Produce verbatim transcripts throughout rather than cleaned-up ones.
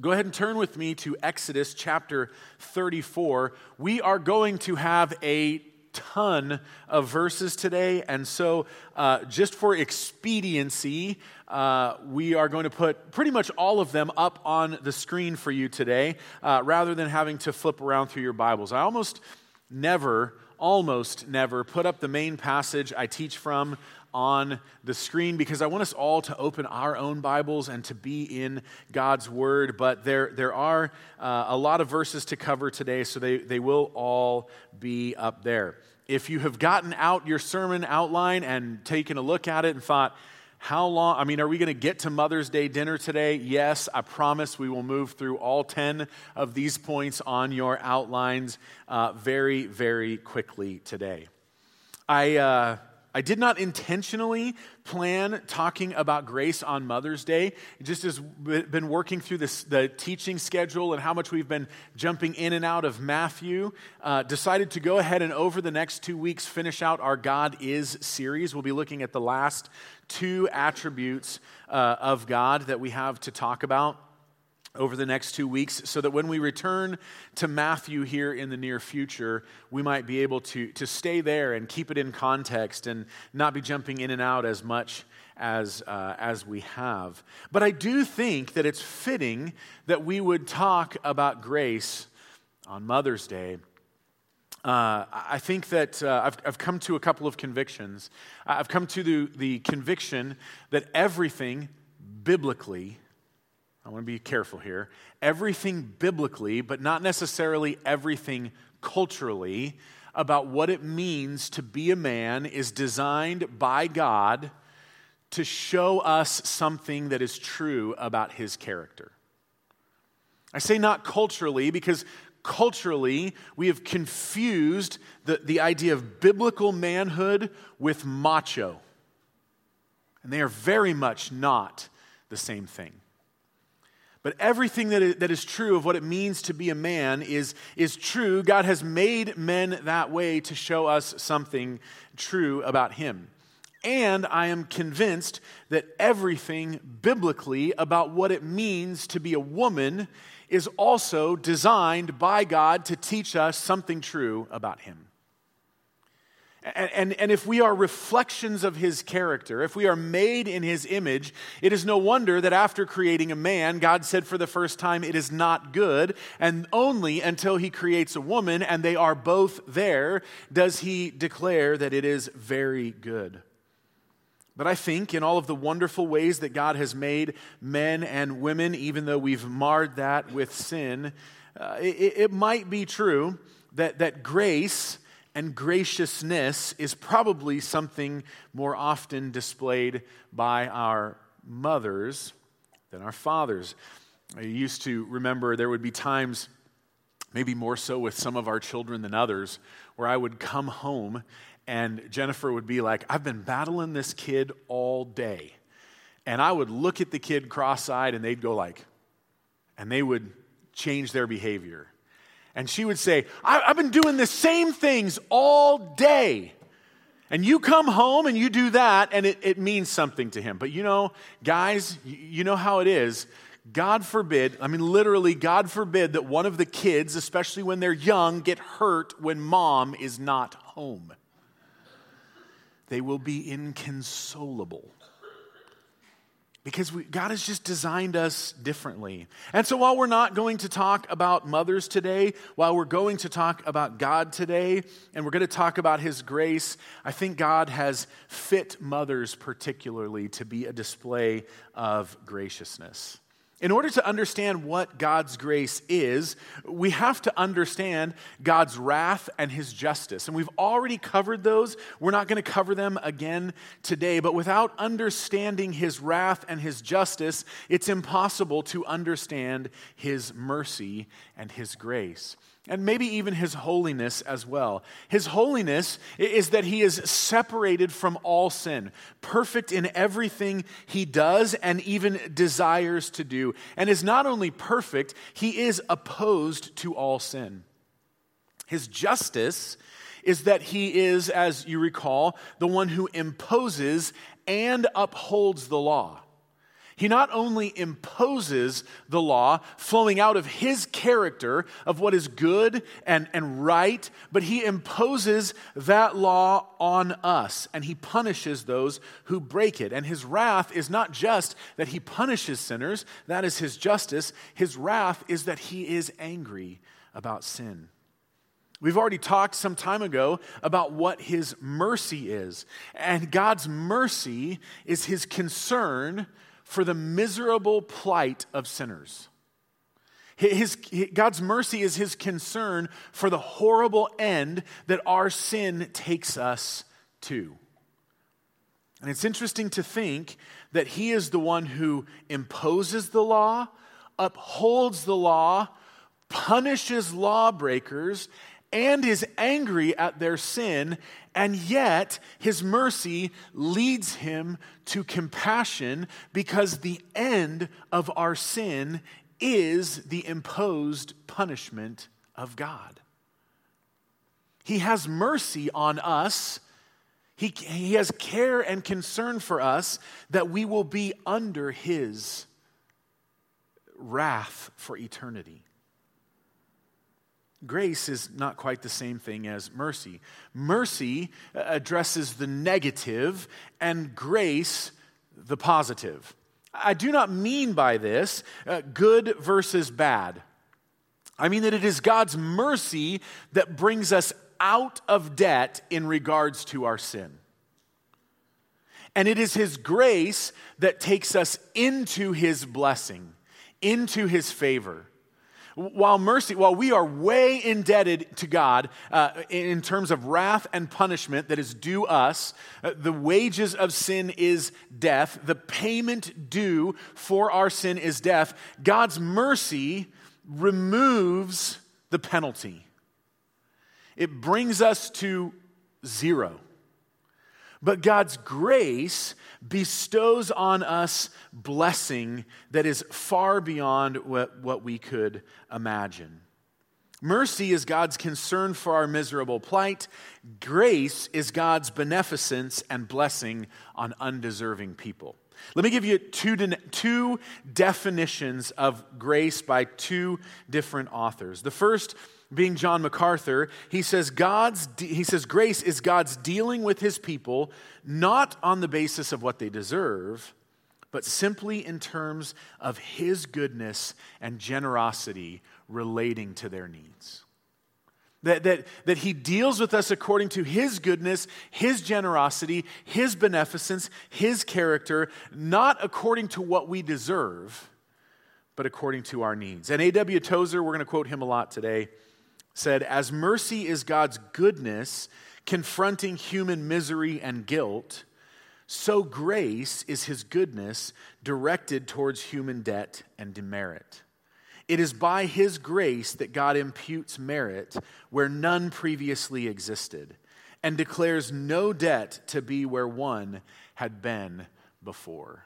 Go ahead and turn with me to Exodus chapter thirty-four. We are going to have a ton of verses today, and so uh, just for expediency, uh, we are going to put pretty much all of them up on the screen for you today, uh, rather than having to flip around through your Bibles. I almost never, almost never put up the main passage I teach from on the screen because I want us all to open our own Bibles and to be in God's Word. But there, there are uh, a lot of verses to cover today, so they, they will all be up there. If you have gotten out your sermon outline and taken a look at it and thought, how long, I mean, are we going to get to Mother's Day dinner today? Yes, I promise we will move through all ten of these points on your outlines uh, very, very quickly today. I... Uh, I did not intentionally plan talking about grace on Mother's Day. It just has been working through this, the teaching schedule and how much we've been jumping in and out of Matthew. Uh, decided to go ahead and over the next two weeks finish out our God Is series. We'll be looking at the last two attributes uh, of God that we have to talk about over the next two weeks, so that when we return to Matthew here in the near future, we might be able to, to stay there and keep it in context and not be jumping in and out as much as, uh, as we have. But I do think that it's fitting that we would talk about grace on Mother's Day. Uh, I think that uh, I've, I've come to a couple of convictions. I've come to the, the conviction that everything biblically, I want to be careful here, everything biblically, but not necessarily everything culturally, about what it means to be a man is designed by God to show us something that is true about His character. I say not culturally because culturally we have confused the, the idea of biblical manhood with macho. And they are very much not the same thing. But everything that is, that is true of what it means to be a man is, is true. God has made men that way to show us something true about Him. And I am convinced that everything biblically about what it means to be a woman is also designed by God to teach us something true about Him. And, and, and if we are reflections of His character, if we are made in His image, it is no wonder that after creating a man, God said for the first time, it is not good, and only until He creates a woman, and they are both there, does He declare that it is very good. But I think in all of the wonderful ways that God has made men and women, even though we've marred that with sin, uh, it, it might be true that, that grace and graciousness is probably something more often displayed by our mothers than our fathers. I used to remember there would be times, maybe more so with some of our children than others, where I would come home and Jennifer would be like, I've been battling this kid all day. And I would look at the kid cross-eyed and they'd go like, and they would change their behavior. And she would say, I, I've been doing the same things all day. And you come home and you do that, and it, it means something to him. But you know, guys, you, you know how it is. God forbid, I mean literally, God forbid that one of the kids, especially when they're young, get hurt when mom is not home. They will be inconsolable. Because we, God has just designed us differently. And so while we're not going to talk about mothers today, while we're going to talk about God today, and we're going to talk about His grace, I think God has fit mothers particularly to be a display of graciousness. In order to understand what God's grace is, we have to understand God's wrath and His justice. And we've already covered those. We're not going to cover them again today. But without understanding His wrath and His justice, it's impossible to understand His mercy and His grace. And maybe even His holiness as well. His holiness is that He is separated from all sin, perfect in everything He does and even desires to do, and is not only perfect, He is opposed to all sin. His justice is that He is, as you recall, the one who imposes and upholds the law. He not only imposes the law flowing out of his character of what is good and, and right, but he imposes that law on us, and he punishes those who break it. And his wrath is not just that he punishes sinners, that is his justice. His wrath is that he is angry about sin. We've already talked some time ago about what his mercy is. And God's mercy is his concern for the miserable plight of sinners. His, God's mercy is his concern for the horrible end that our sin takes us to. And it's interesting to think that he is the one who imposes the law, upholds the law, punishes lawbreakers, and is angry at their sin, and yet his mercy leads him to compassion because the end of our sin is the imposed punishment of God. He has mercy on us. He, he has care and concern for us that we will be under his wrath for eternity. Grace is not quite the same thing as mercy. Mercy addresses the negative and grace the positive. I do not mean by this uh, good versus bad. I mean that it is God's mercy that brings us out of debt in regards to our sin. And it is his grace that takes us into his blessing, into his favor. While mercy, while we are way indebted to God uh, in terms of wrath and punishment that is due us, uh, the wages of sin is death. The payment due for our sin is death. God's mercy removes the penalty. It brings us to zero. But God's grace bestows on us blessing that is far beyond what, what we could imagine. Mercy is God's concern for our miserable plight. Grace is God's beneficence and blessing on undeserving people. Let me give you two, two definitions of grace by two different authors. The first being John MacArthur, he says God's he says grace is God's dealing with his people not on the basis of what they deserve, but simply in terms of his goodness and generosity relating to their needs. That, that, that he deals with us according to his goodness, his generosity, his beneficence, his character, not according to what we deserve, but according to our needs. And A W Tozer, we're going to quote him a lot today, said, as mercy is God's goodness confronting human misery and guilt, so grace is his goodness directed towards human debt and demerit. It is by his grace that God imputes merit where none previously existed and declares no debt to be where one had been before.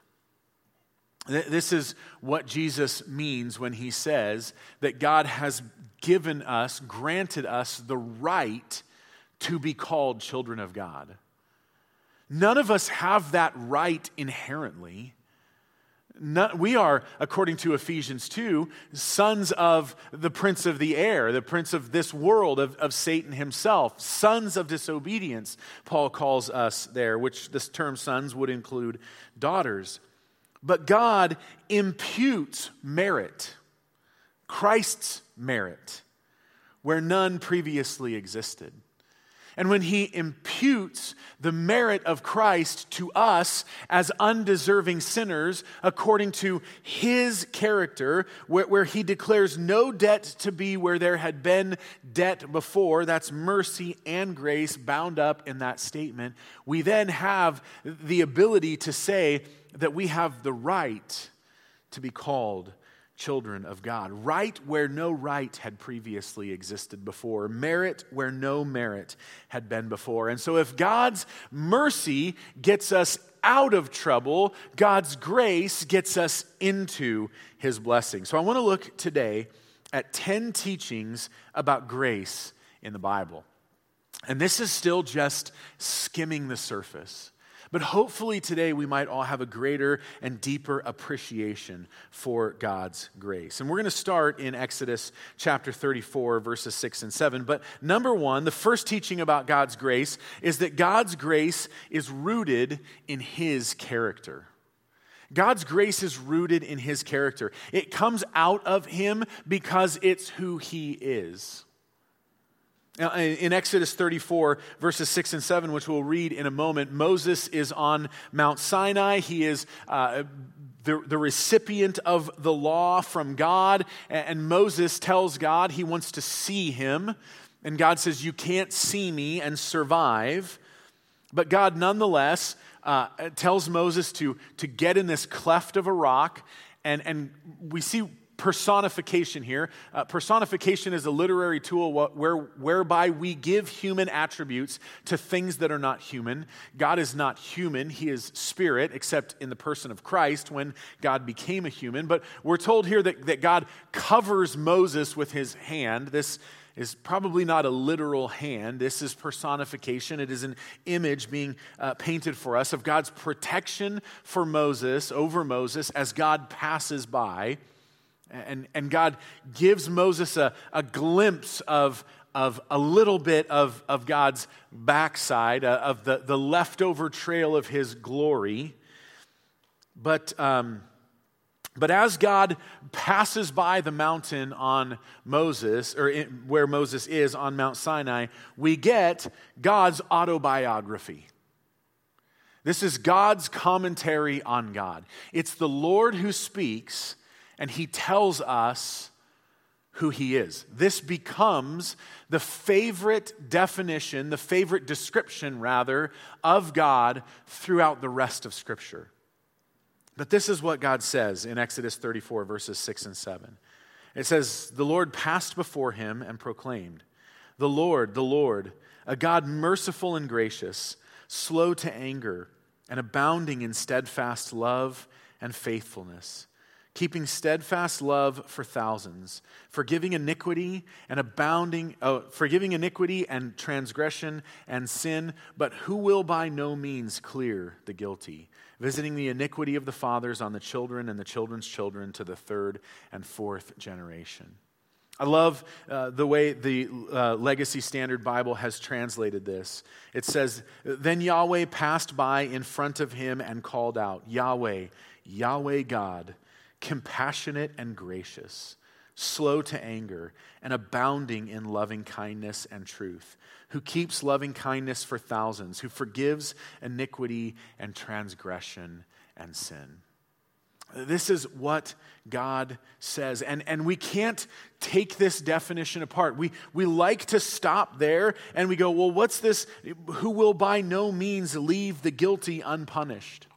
This is what Jesus means when he says that God has given us, granted us the right to be called children of God. None of us have that right inherently. None, we are, according to Ephesians two, sons of the prince of the air, the prince of this world, of, of Satan himself. Sons of disobedience, Paul calls us there, which this term sons would include daughters. But God imputes merit, Christ's merit, where none previously existed. And when he imputes the merit of Christ to us as undeserving sinners according to his character, where, where he declares no debt to be where there had been debt before, that's mercy and grace bound up in that statement, we then have the ability to say that we have the right to be called children of God. Right where no right had previously existed before. Merit where no merit had been before. And so if God's mercy gets us out of trouble, God's grace gets us into his blessing. So I want to look today at ten teachings about grace in the Bible. And this is still just skimming the surface. But hopefully today we might all have a greater and deeper appreciation for God's grace. And we're going to start in Exodus chapter thirty-four, verses six and seven. But number one, the first teaching about God's grace is that God's grace is rooted in His character. God's grace is rooted in His character. It comes out of Him because it's who He is. Now, in Exodus thirty-four, verses six and seven, which we'll read in a moment, Moses is on Mount Sinai. He is uh, the, the recipient of the law from God, and Moses tells God he wants to see Him. And God says, you can't see me and survive. But God nonetheless uh, tells Moses to, to get in this cleft of a rock, and, and we see personification here. Uh, personification is a literary tool where, whereby we give human attributes to things that are not human. God is not human. He is spirit, except in the person of Christ when God became a human. But we're told here that, that God covers Moses with His hand. This is probably not a literal hand. This is personification. It is an image being uh, painted for us of God's protection for Moses, over Moses, as God passes by. And, and God gives Moses a, a glimpse of, of a little bit of, of God's backside, uh, of the, the leftover trail of His glory. But, um, but as God passes by the mountain on Moses, or in, where Moses is on Mount Sinai, we get God's autobiography. This is God's commentary on God. It's the Lord who speaks, and He tells us who He is. This becomes the favorite definition, the favorite description, rather, of God throughout the rest of Scripture. But this is what God says in Exodus thirty-four, verses six and seven. It says, the Lord passed before him and proclaimed, the Lord, the Lord, a God merciful and gracious, slow to anger, and abounding in steadfast love and faithfulness, keeping steadfast love for thousands, forgiving iniquity and abounding, oh, forgiving iniquity and transgression and sin, but who will by no means clear the guilty, visiting the iniquity of the fathers on the children and the children's children to the third and fourth generation. I love uh, the way the uh, Legacy Standard Bible has translated this. It says, then Yahweh passed by in front of him and called out, Yahweh, Yahweh God, compassionate and gracious, slow to anger, and abounding in loving kindness and truth, who keeps loving kindness for thousands, who forgives iniquity and transgression and sin. This is what God says. And, and we can't take this definition apart. We, we like to stop there and we go, well, what's this? Who will by no means leave the guilty unpunished?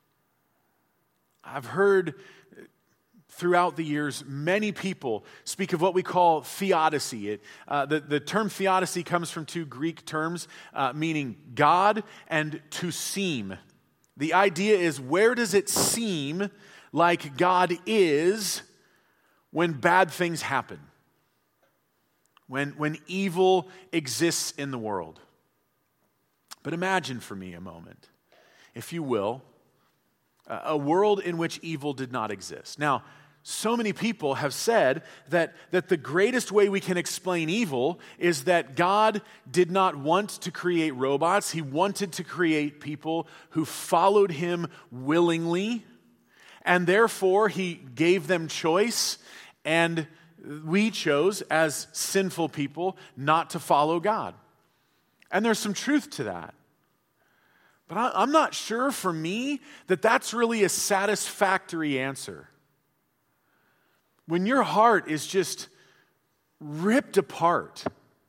I've heard throughout the years, many people speak of what we call theodicy. It, uh, the, the term theodicy comes from two Greek terms, uh, meaning God and to seem. The idea is, where does it seem like God is when bad things happen? When, when evil exists in the world? But imagine for me a moment, if you will, a world in which evil did not exist. Now, so many people have said that, that the greatest way we can explain evil is that God did not want to create robots. He wanted to create people who followed Him willingly, and therefore He gave them choice, and we chose, as sinful people, not to follow God. And there's some truth to that. But I, I'm not sure for me that that's really a satisfactory answer. When your heart is just ripped apart,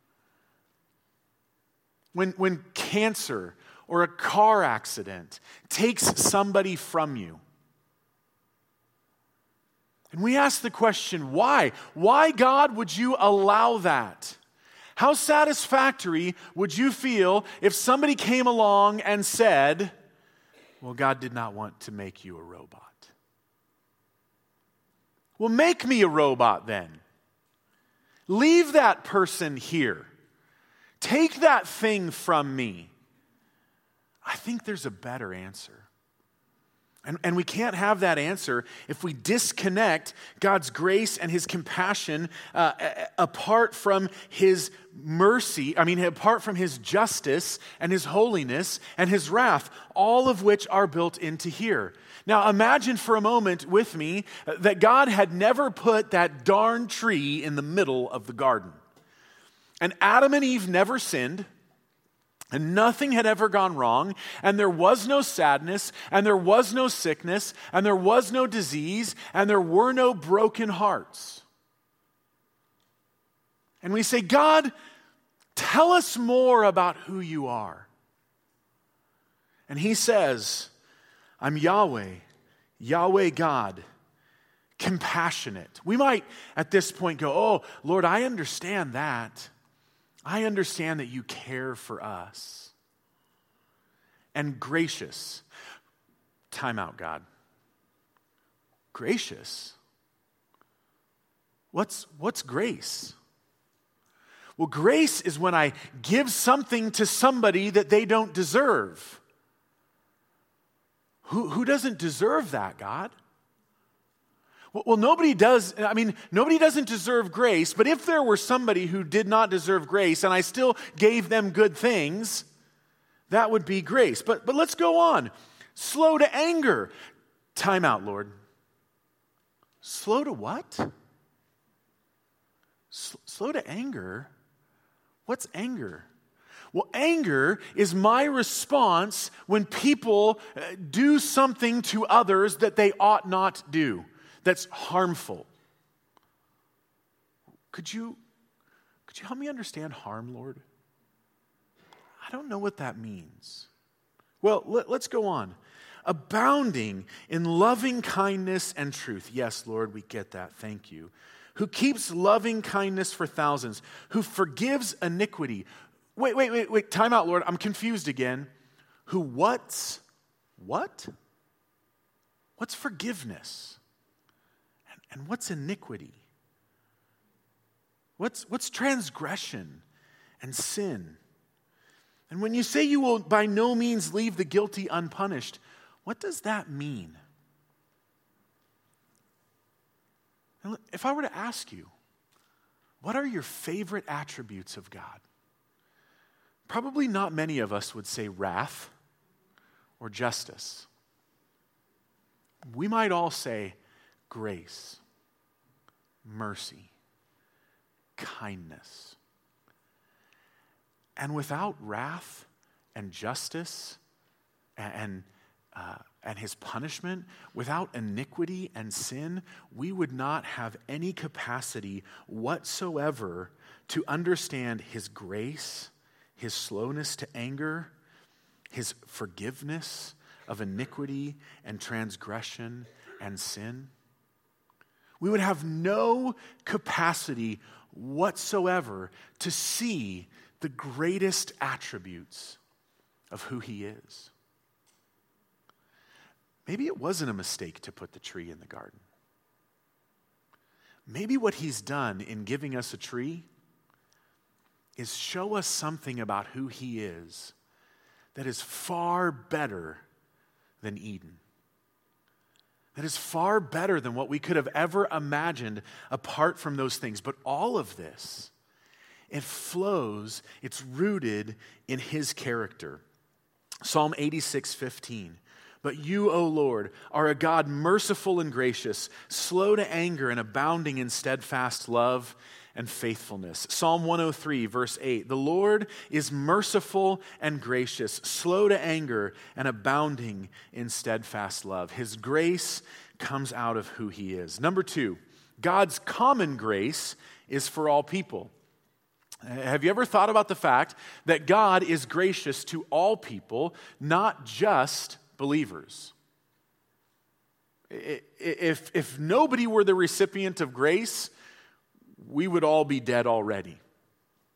when, when cancer or a car accident takes somebody from you, and we ask the question, why? Why, God, would you allow that? How satisfactory would you feel if somebody came along and said, well, God did not want to make you a robot? Well, make me a robot then. Leave that person here. Take that thing from me. I think there's a better answer. And, and we can't have that answer if we disconnect God's grace and his compassion uh, apart from his mercy, I mean, apart from his justice and his holiness and his wrath, all of which are built into here. Now, imagine for a moment with me that God had never put that darn tree in the middle of the garden. And Adam and Eve never sinned. And nothing had ever gone wrong, and there was no sadness, and there was no sickness, and there was no disease, and there were no broken hearts. And we say, God, tell us more about who you are. And he says, I'm Yahweh, Yahweh God, compassionate. We might at this point go, oh, Lord, I understand that. I understand that you care for us. And gracious. Time out, God. Gracious? What's, what's grace? Well, grace is when I give something to somebody that they don't deserve. Who, who doesn't deserve that, God? Well, nobody does, I mean, nobody doesn't deserve grace, but if there were somebody who did not deserve grace and I still gave them good things, that would be grace. But, but let's go on. Slow to anger. Time out, Lord. Slow to what? S- slow to anger? What's anger? Well, anger is my response when people do something to others that they ought not do. That's harmful. Could you, could you help me understand harm, Lord? I don't know what that means. Well, let, let's go on. Abounding in loving kindness and truth. Yes, Lord, we get that. Thank you. Who keeps loving kindness for thousands. Who forgives iniquity. Wait, wait, wait, wait. Time out, Lord. I'm confused again. Who what's? What? What's forgiveness? And what's iniquity? What's, what's transgression and sin? And when you say you will by no means leave the guilty unpunished, what does that mean? If I were to ask you, what are your favorite attributes of God? Probably not many of us would say wrath or justice. We might all say grace, mercy, kindness. And without wrath and justice and, uh, and his punishment, without iniquity and sin, we would not have any capacity whatsoever to understand his grace, his slowness to anger, his forgiveness of iniquity and transgression and sin. We would have no capacity whatsoever to see the greatest attributes of who he is. Maybe it wasn't a mistake to put the tree in the garden. Maybe what he's done in giving us a tree is show us something about who he is that is far better than Eden. That is far better than what we could have ever imagined apart from those things. But all of this, it flows, it's rooted in his character. Psalm eighty-six fifteen. But you, O Lord, are a God merciful and gracious, slow to anger and abounding in steadfast love and faithfulness. Psalm one oh three, verse eight. The Lord is merciful and gracious, slow to anger and abounding in steadfast love. His grace comes out of who he is. Number two, God's common grace is for all people. Have you ever thought about the fact that God is gracious to all people, not just believers? If, if nobody were the recipient of grace, we would all be dead already.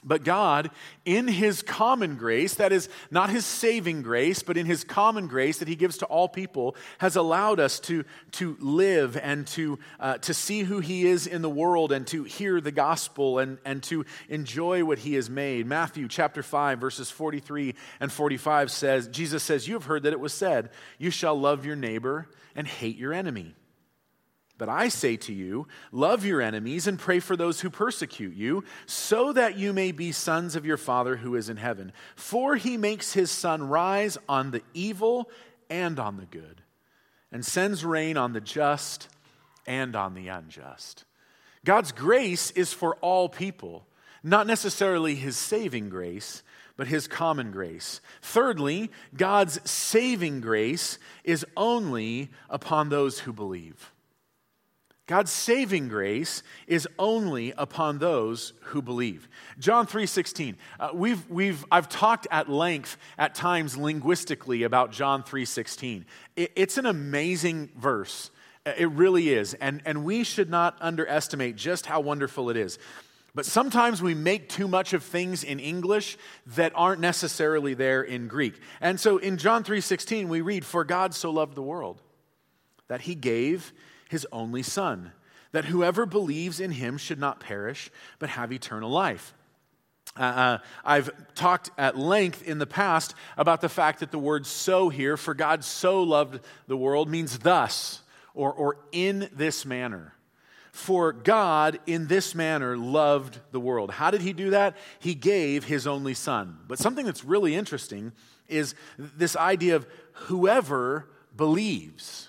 But God, in his common grace, that is not his saving grace, but in his common grace that he gives to all people, has allowed us to, to live and to, uh, to see who he is in the world and to hear the gospel and, and to enjoy what he has made. Matthew chapter five, verses forty-three and forty-five says, Jesus says, "You have heard that it was said, 'You shall love your neighbor and hate your enemy.' But I say to you, love your enemies and pray for those who persecute you, so that you may be sons of your Father who is in heaven. For he makes his sun rise on the evil and on the good, and sends rain on the just and on the unjust." God's grace is for all people, not necessarily his saving grace, but his common grace. Thirdly, God's saving grace is only upon those who believe. God's saving grace is only upon those who believe. John three sixteen. Uh, we've we've I've talked at length at times linguistically about John three sixteen. It, it's an amazing verse. It really is, and and we should not underestimate just how wonderful it is. But sometimes we make too much of things in English that aren't necessarily there in Greek. And so in John three sixteen we read, "For God so loved the world that he gave his only Son, that whoever believes in him should not perish, but have eternal life." Uh, uh, I've talked at length in the past about the fact that the word "so" here, "for God so loved the world," means thus, or, or in this manner. For God, in this manner, loved the world. How did he do that? He gave his only Son. But something that's really interesting is this idea of whoever believes.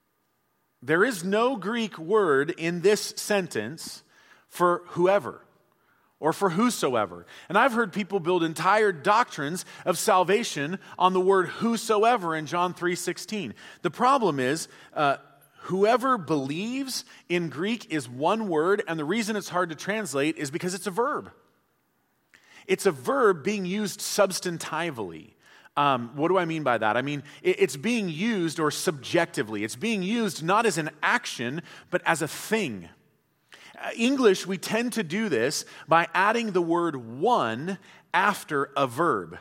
There is no Greek word in this sentence for whoever or for whosoever. And I've heard people build entire doctrines of salvation on the word whosoever in John three sixteen. The problem is, uh, whoever believes in Greek is one word, and the reason it's hard to translate is because it's a verb. It's a verb being used substantively. Um, what do I mean by that? I mean, it, it's being used or subjectively. It's being used not as an action, but as a thing. Uh, English, we tend to do this by adding the word "one" after a verb,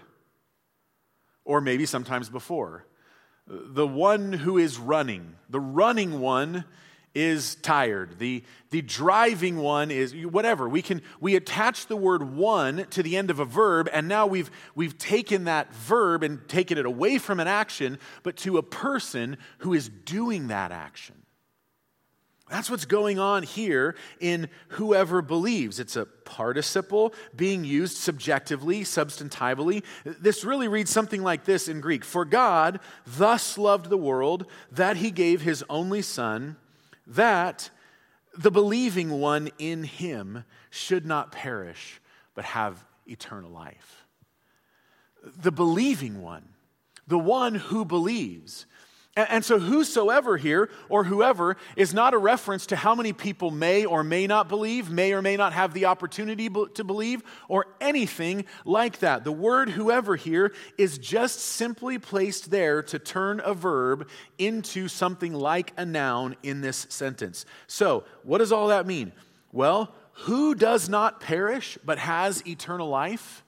or maybe sometimes before. The one who is running, the running one is tired. The, the driving one is whatever. We can we attach the word "one" to the end of a verb, and now we've we've taken that verb and taken it away from an action, but to a person who is doing that action. That's what's going on here in whoever believes. It's a participle being used subjectively, substantively. This really reads something like this in Greek. "For God thus loved the world that he gave his only Son, that the believing one in him should not perish, but have eternal life." The believing one, the one who believes. And, and so whosoever here, or whoever, is not a reference to how many people may or may not believe, may or may not have the opportunity to believe, or anything like that. The word "whoever" here is just simply placed there to turn a verb into something like a noun in this sentence. So, what does all that mean? Well, who does not perish but has eternal life?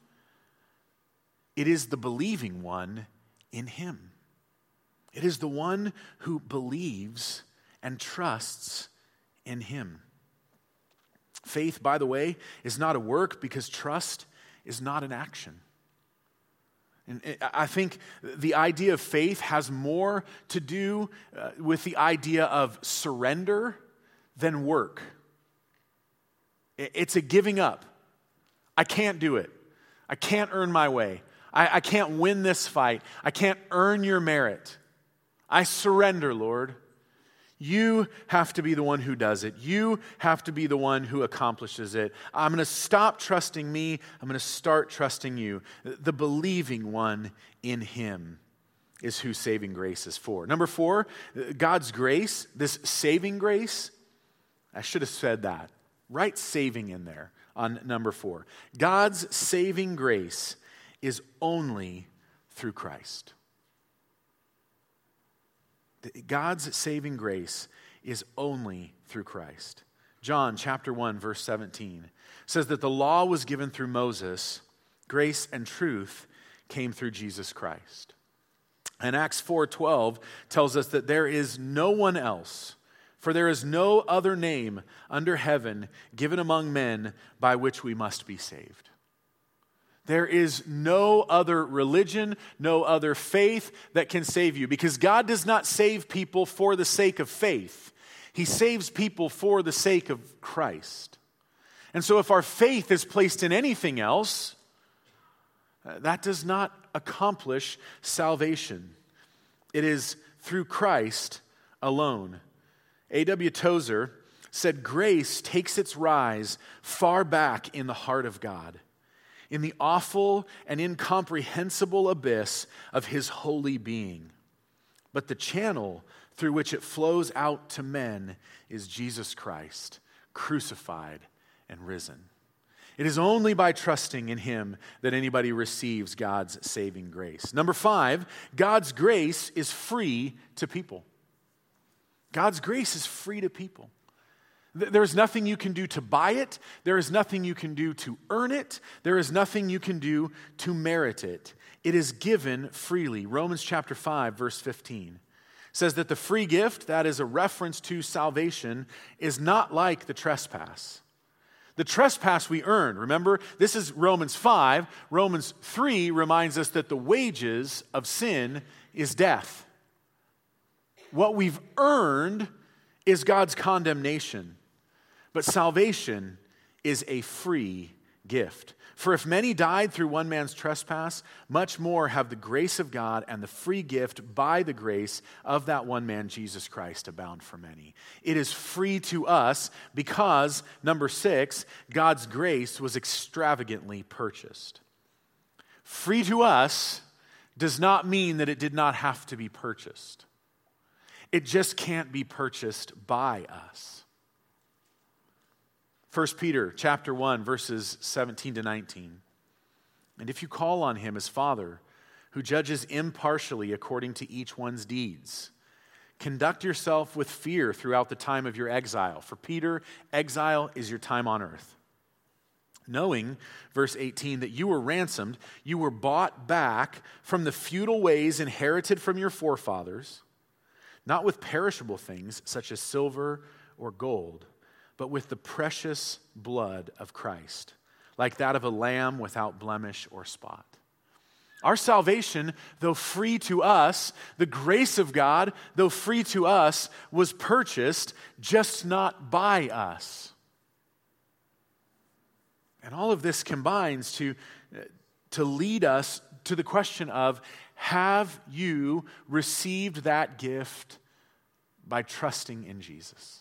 It is the believing one in him. It is the one who believes and trusts in him. Faith, by the way, is not a work because trust is not an action. And I think the idea of faith has more to do uh, with the idea of surrender than work. It's a giving up. I can't do it. I can't earn my way. I, I can't win this fight. I can't earn your merit. I surrender, Lord. You have to be the one who does it. You have to be the one who accomplishes it. I'm going to stop trusting me. I'm going to start trusting you. The believing one in him is who saving grace is for. Number four, God's grace, this saving grace, I should have said that. Write saving in there on number four. God's saving grace is only through Christ. God's saving grace is only through Christ. John chapter one, verse seventeen says that the law was given through Moses, grace and truth came through Jesus Christ. And Acts four twelve tells us that there is no one else, for there is no other name under heaven given among men by which we must be saved. There is no other religion, no other faith that can save you, because God does not save people for the sake of faith. He saves people for the sake of Christ. And so if our faith is placed in anything else, that does not accomplish salvation. It is through Christ alone. A W Tozer said, "Grace takes its rise far back in the heart of God, in the awful and incomprehensible abyss of his holy being. But the channel through which it flows out to men is Jesus Christ, crucified and risen. It is only by trusting in him that anybody receives God's saving grace." Number five, God's grace is free to people. God's grace is free to people. There's nothing you can do to buy it. There is nothing you can do to earn it. There is nothing you can do to merit it. It is given freely. Romans chapter five, verse fifteen says that the free gift, that is a reference to salvation, is not like the trespass. The trespass we earned. Remember, this is Romans five. Romans three reminds us that the wages of sin is death. What we've earned is God's condemnation. But salvation is a free gift. For if many died through one man's trespass, much more have the grace of God and the free gift by the grace of that one man, Jesus Christ, abound for many. It is free to us because, number six, God's grace was extravagantly purchased. Free to us does not mean that it did not have to be purchased. It just can't be purchased by us. First Peter chapter one, verses seventeen to nineteen. "And if you call on him as Father, who judges impartially according to each one's deeds, conduct yourself with fear throughout the time of your exile." For Peter, exile is your time on earth. "Knowing," verse eighteen, "that you were ransomed, you were bought back from the futile ways inherited from your forefathers, not with perishable things such as silver or gold, but with the precious blood of Christ, like that of a lamb without blemish or spot." Our salvation, though free to us, the grace of God, though free to us, was purchased, just not by us. And all of this combines to, to lead us to the question of, have you received that gift by trusting in Jesus?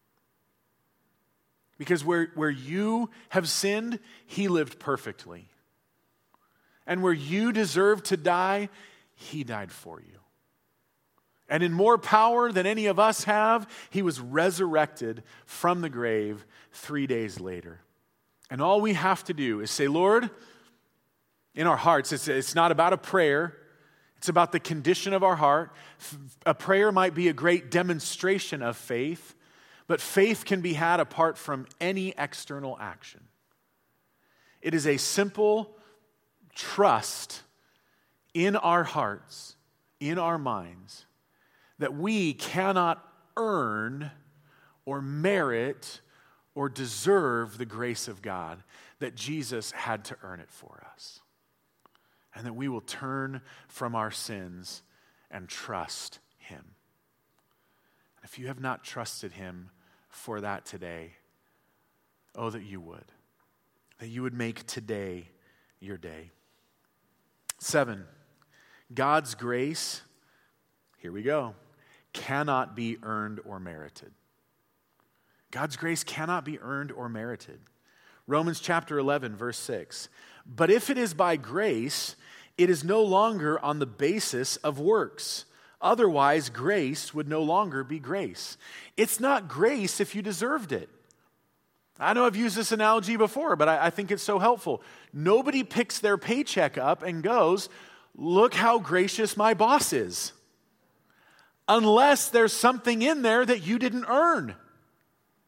Because where, where you have sinned, he lived perfectly. And where you deserve to die, he died for you. And in more power than any of us have, he was resurrected from the grave three days later. And all we have to do is say, "Lord," in our hearts, it's, it's not about a prayer. It's about the condition of our heart. A prayer might be a great demonstration of faith, but faith can be had apart from any external action. It is a simple trust in our hearts, in our minds, that we cannot earn or merit or deserve the grace of God, that Jesus had to earn it for us. And that we will turn from our sins and trust him. If you have not trusted him for that today, oh, that you would. That you would make today your day. Seven, God's grace, here we go, cannot be earned or merited. God's grace cannot be earned or merited. Romans chapter eleven, verse six. "But if it is by grace, it is no longer on the basis of works. Otherwise, grace would no longer be grace." It's not grace if you deserved it. I know I've used this analogy before, but I, I think it's so helpful. Nobody picks their paycheck up and goes, "Look how gracious my boss is." Unless there's something in there that you didn't earn.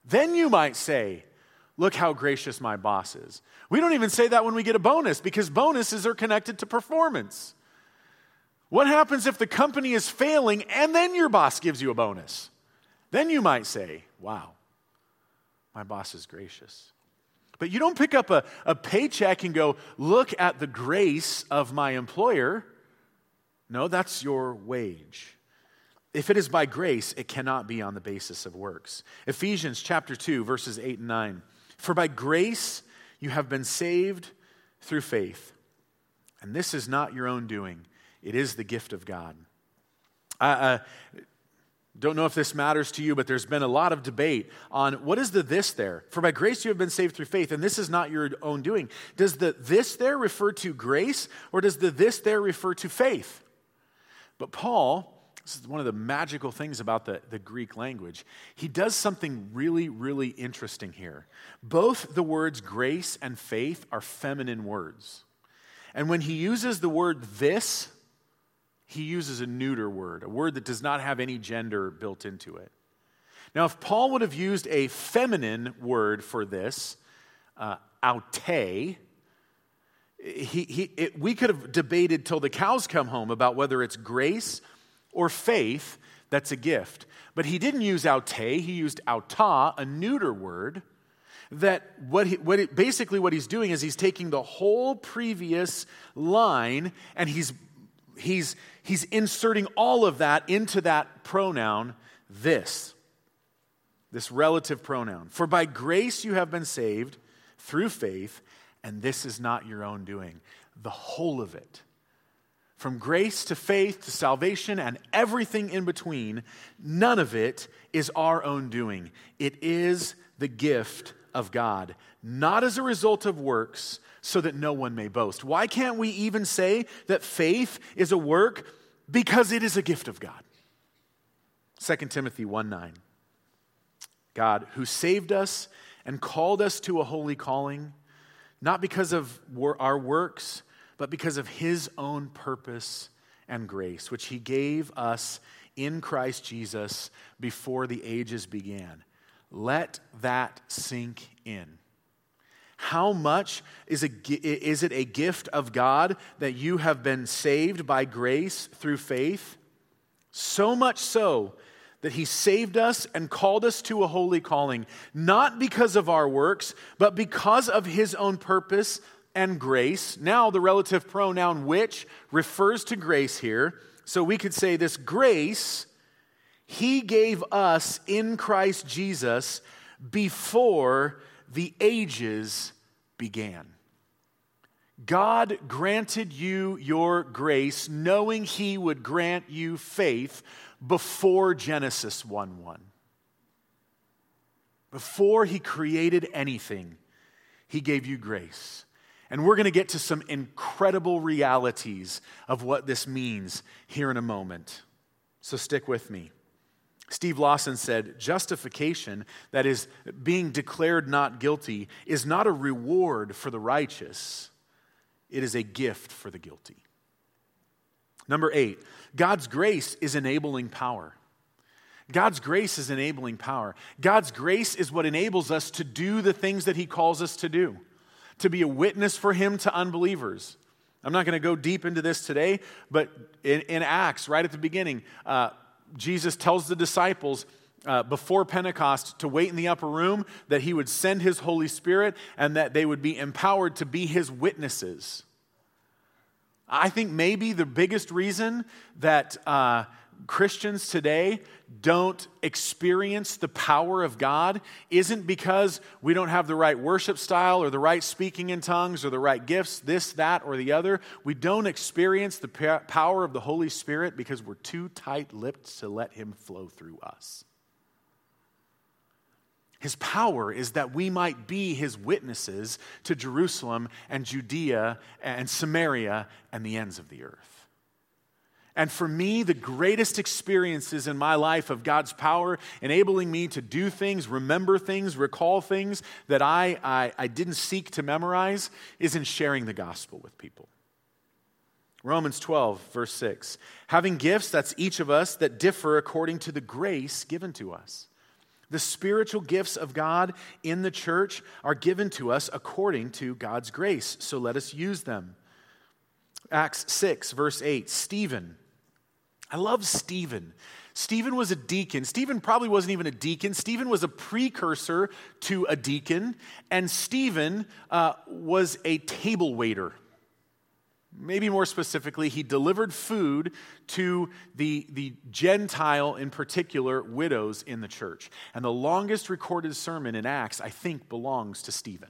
Then you might say, look how gracious my boss is. We don't even say that when we get a bonus because bonuses are connected to performance. What happens if the company is failing and then your boss gives you a bonus? Then you might say, wow, my boss is gracious. But you don't pick up a, a paycheck and go, look at the grace of my employer. No, that's your wage. If it is by grace, it cannot be on the basis of works. Ephesians chapter two, verses eight and nine. For by grace you have been saved through faith. And this is not your own doing. It is the gift of God. I uh, don't know if this matters to you, but there's been a lot of debate on what is the this there. For by grace you have been saved through faith, and this is not your own doing. Does the this there refer to grace, or does the this there refer to faith? But Paul, this is one of the magical things about the, the Greek language, he does something really, really interesting here. Both the words grace and faith are feminine words. And when he uses the word this, he uses a neuter word, a word that does not have any gender built into it. Now, if Paul would have used a feminine word for this, uh, aute, he, he, it, we could have debated till the cows come home about whether it's grace or faith that's a gift. But he didn't use aute, he used auta, a neuter word, that what he, what it, basically what he's doing is he's taking the whole previous line and he's he's he's inserting all of that into that pronoun, this. This relative pronoun. For by grace you have been saved through faith, and this is not your own doing. The whole of it. From grace to faith to salvation and everything in between, none of it is our own doing. It is the gift of God, not as a result of works, so that no one may boast. Why can't we even say that faith is a work? Because it is a gift of God. Second Timothy one nine. God, who saved us and called us to a holy calling, not because of our works, but because of his own purpose and grace, which he gave us in Christ Jesus before the ages began. Let that sink in. How much is, a, is it a gift of God that you have been saved by grace through faith? So much so that he saved us and called us to a holy calling, not because of our works, but because of his own purpose and grace. Now the relative pronoun which refers to grace here. So we could say this grace he gave us in Christ Jesus before the ages began. God granted you your grace knowing he would grant you faith before Genesis one one. Before he created anything, he gave you grace. And we're going to get to some incredible realities of what this means here in a moment. So stick with me. Steve Lawson said, justification, that is, being declared not guilty, is not a reward for the righteous. It is a gift for the guilty. Number eight, God's grace is enabling power. God's grace is enabling power. God's grace is what enables us to do the things that he calls us to do, to be a witness for him to unbelievers. I'm not going to go deep into this today, but in, in Acts, right at the beginning, uh, Jesus tells the disciples uh, before Pentecost to wait in the upper room, that he would send his Holy Spirit and that they would be empowered to be his witnesses. I think maybe the biggest reason that uh, Christians today don't experience the power of God isn't because we don't have the right worship style or the right speaking in tongues or the right gifts, this, that, or the other. We don't experience the power of the Holy Spirit because we're too tight-lipped to let him flow through us. His power is that we might be his witnesses to Jerusalem and Judea and Samaria and the ends of the earth. And for me, the greatest experiences in my life of God's power enabling me to do things, remember things, recall things that I, I, I didn't seek to memorize is in sharing the gospel with people. Romans twelve, verse six. Having gifts, that's each of us, that differ according to the grace given to us. The spiritual gifts of God in the church are given to us according to God's grace, so let us use them. Acts six, verse eight, Stephen. I love Stephen. Stephen was a deacon. Stephen probably wasn't even a deacon. Stephen was a precursor to a deacon, and Stephen uh, was a table waiter. Maybe more specifically, he delivered food to the, the Gentile, in particular, widows in the church. And the longest recorded sermon in Acts, I think, belongs to Stephen.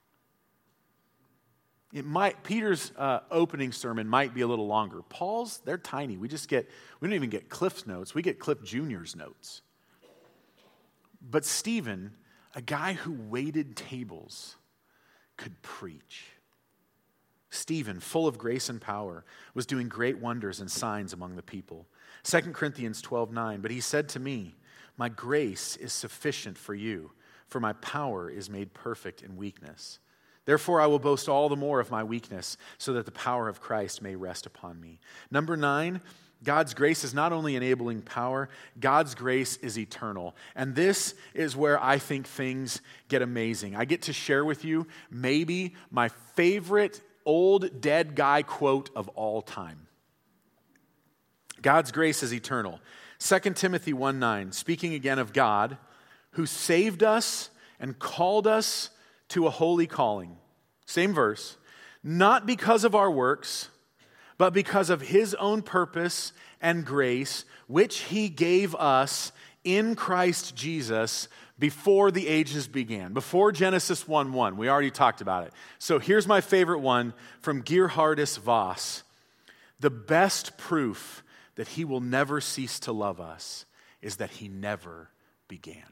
It might, Peter's uh, opening sermon might be a little longer. Paul's, they're tiny. We just get, we don't even get Cliff's notes. We get Cliff Junior's notes. But Stephen, a guy who waited tables, could preach. Stephen, full of grace and power, was doing great wonders and signs among the people. Second Corinthians twelve nine, but he said to me, my grace is sufficient for you, for my power is made perfect in weakness. Therefore I will boast all the more of my weakness, so that the power of Christ may rest upon me. Number nine, God's grace is not only enabling power, God's grace is eternal. And this is where I think things get amazing. I get to share with you maybe my favorite old dead guy quote of all time. God's grace is eternal. Second Timothy one nine, speaking again of God, who saved us and called us to a holy calling. Same verse. Not because of our works, but because of his own purpose and grace, which he gave us in Christ Jesus before the ages began, before Genesis one one. We already talked about it. So here's my favorite one from Geerhardus Voss. The best proof that he will never cease to love us is that he never began.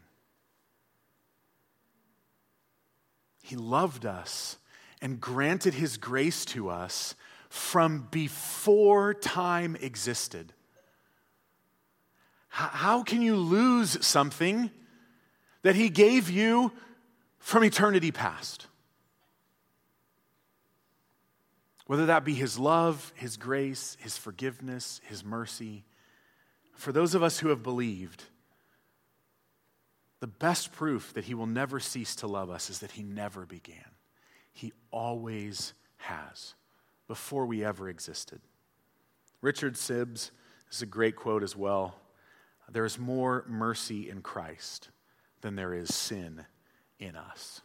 He loved us and granted his grace to us from before time existed. How can you lose something that he gave you from eternity past? Whether that be his love, his grace, his forgiveness, his mercy. For those of us who have believed, the best proof that he will never cease to love us is that he never began. He always has, before we ever existed. Richard Sibbes, this is a great quote as well. There is more mercy in Christ than there is sin in us.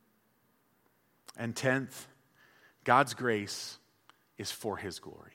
And tenth, God's grace is for his glory.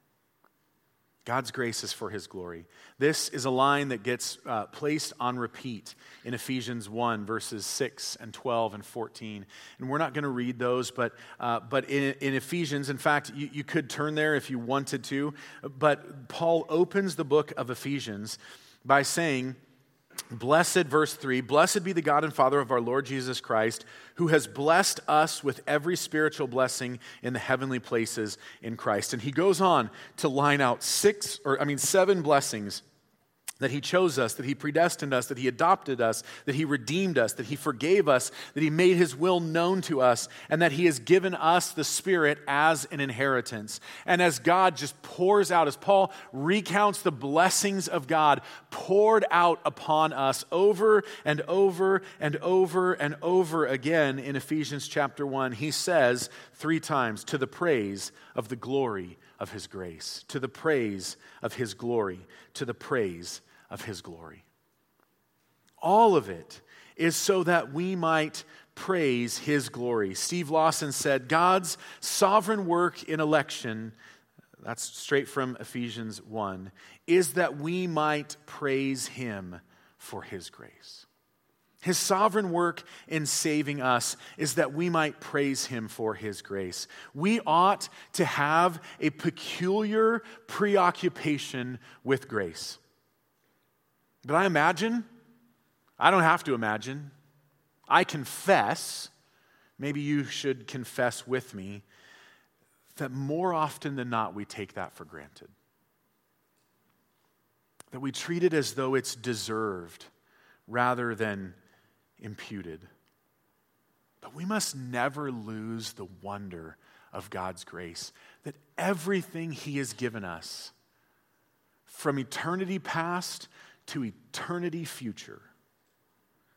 God's grace is for his glory. This is a line that gets uh, placed on repeat in Ephesians one, verses six and twelve and fourteen. And we're not going to read those, but uh, but in, in Ephesians, in fact, you, you could turn there if you wanted to, but Paul opens the book of Ephesians by saying, blessed, verse three, blessed be the God and Father of our Lord Jesus Christ, who has blessed us with every spiritual blessing in the heavenly places in Christ. And he goes on to line out six, or I mean seven blessings that he chose us, that he predestined us, that he adopted us, that he redeemed us, that he forgave us, that he made his will known to us, and that he has given us the Spirit as an inheritance. And as God just pours out, as Paul recounts the blessings of God poured out upon us over and over and over and over again in Ephesians chapter one, he says three times, to the praise of the glory of his grace, to the praise of his glory, to the praise of his glory. All of it is so that we might praise his glory. Steve Lawson said, God's sovereign work in election, that's straight from Ephesians one, is that we might praise him for his grace. His sovereign work in saving us is that we might praise him for his grace. We ought to have a peculiar preoccupation with grace. But I imagine, I don't have to imagine, I confess, maybe you should confess with me, that more often than not we take that for granted. That we treat it as though it's deserved rather than imputed. But we must never lose the wonder of God's grace, that everything he has given us, from eternity past to eternity future,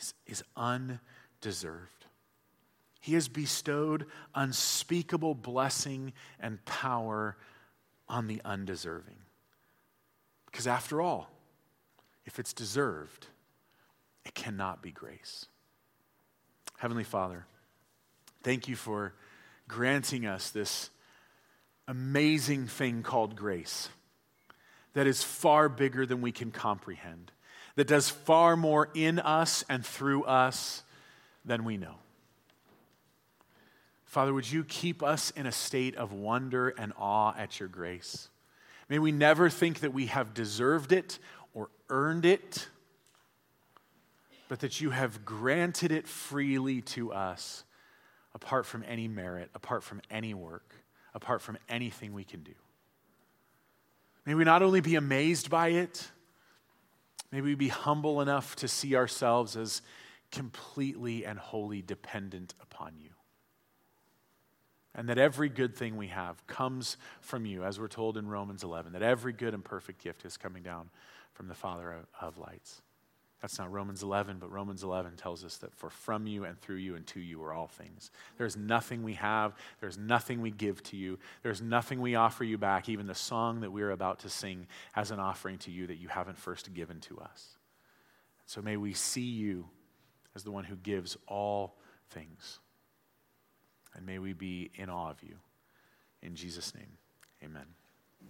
is, is undeserved. He has bestowed unspeakable blessing and power on the undeserving. Because after all, if it's deserved, it cannot be grace. Heavenly Father, thank you for granting us this amazing thing called grace that is far bigger than we can comprehend, that does far more in us and through us than we know. Father, would you keep us in a state of wonder and awe at your grace? May we never think that we have deserved it or earned it, but that you have granted it freely to us, apart from any merit, apart from any work, apart from anything we can do. May we not only be amazed by it, may we be humble enough to see ourselves as completely and wholly dependent upon you. And that every good thing we have comes from you, as we're told in Romans eleven, that every good and perfect gift is coming down from the Father of lights. That's not Romans eleven, but Romans eleven tells us that for from you and through you and to you are all things. There's nothing we have. There's nothing we give to you. There's nothing we offer you back, even the song that we're about to sing as an offering to you that you haven't first given to us. So may we see you as the one who gives all things. And may we be in awe of you. In Jesus' name, amen.